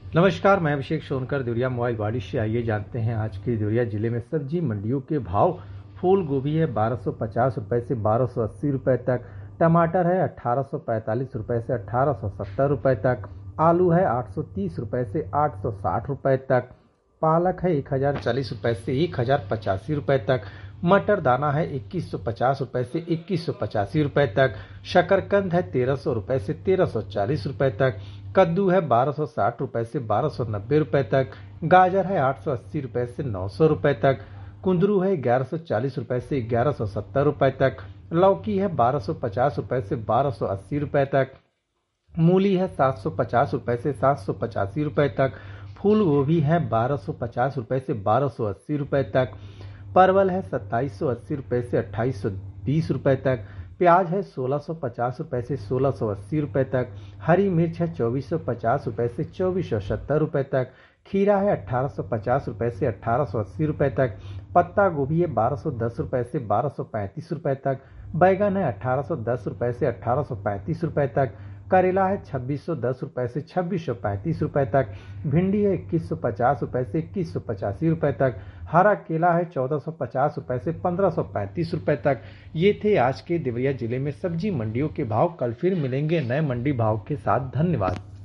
नमस्कार, मैं अभिषेक सोनकर देवरिया मोबाइल वाड़ी से। आइए जानते हैं आज के देवरिया जिले में सब्जी मंडियों के भाव। फूल गोभी है 1250 रुपए से 1280 रुपए तक। टमाटर है 1845 रुपए से 1870 रुपए तक। आलू है 830 रुपए से 860 रुपए तक। पालक है 1040 रुपए से 1085 रुपए तक। मटर दाना है 2150 रुपए से 2185 रुपए तक। शकरकंद है 1300 रुपए से 1340 रुपए तक। कद्दू है 1260 रुपए से 1290 रुपए तक। गाजर है 880 रुपए से 900 रुपए तक। कुंदरू है 1140 रुपए से 1170 रुपए तक। लौकी है 1250 रुपए से 1280 रुपए तक। मूली है 750 रुपए से 785 रुपए तक। फूल गोभी है 1250 रुपए से 1280 रुपए तक। परवल है 2780 रुपए से 2820 रुपए तक। प्याज है 1650 रुपए से 1680 रुपए तक। हरी मिर्च है 2450 रुपए से 2470 रुपए तक। खीरा है 1850 रुपए से 1880 रुपए तक। पत्ता गोभी है 1210 रुपए से 1235 रुपए तक। बैगन है 1810 रुपए से 1835 रुपए तक। करेला है 2610 रुपए से 2635 रुपए तक। भिंडी है 2150 रुपए से 2185 रुपए तक। हरा केला है 1450 रुपए से 1535 रुपए तक। ये थे आज के देवरिया जिले में सब्जी मंडियों के भाव। कल फिर मिलेंगे नए मंडी भाव के साथ। धन्यवाद।